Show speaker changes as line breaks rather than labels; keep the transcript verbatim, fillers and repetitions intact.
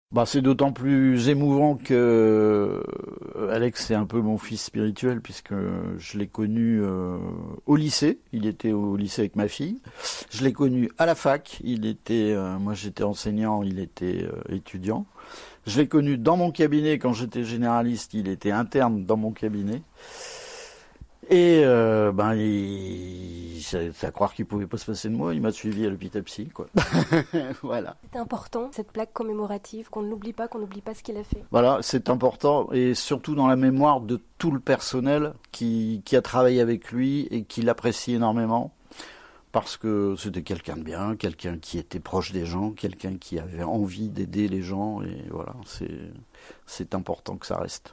Bah, c'est d'autant plus émouvant que euh, Alex c'est un peu mon fils spirituel puisque je l'ai connu euh, au lycée, il était au lycée avec ma fille. Je l'ai connu à la fac, il était, euh, moi j'étais enseignant, il était euh, étudiant. Je l'ai connu dans mon cabinet quand j'étais généraliste, il était interne dans mon cabinet. Et euh, ben, il, c'est à croire qu'il pouvait pas se passer de moi. Il m'a suivi à l'hôpital psy, quoi. Voilà.
C'est important, cette plaque commémorative, qu'on ne l'oublie pas, qu'on n'oublie pas ce qu'il a fait.
Voilà, c'est important, et surtout dans la mémoire de tout le personnel qui, qui a travaillé avec lui et qui l'apprécie énormément. Parce que c'était quelqu'un de bien, quelqu'un qui était proche des gens, quelqu'un qui avait envie d'aider les gens. Et voilà, c'est, c'est important que ça reste.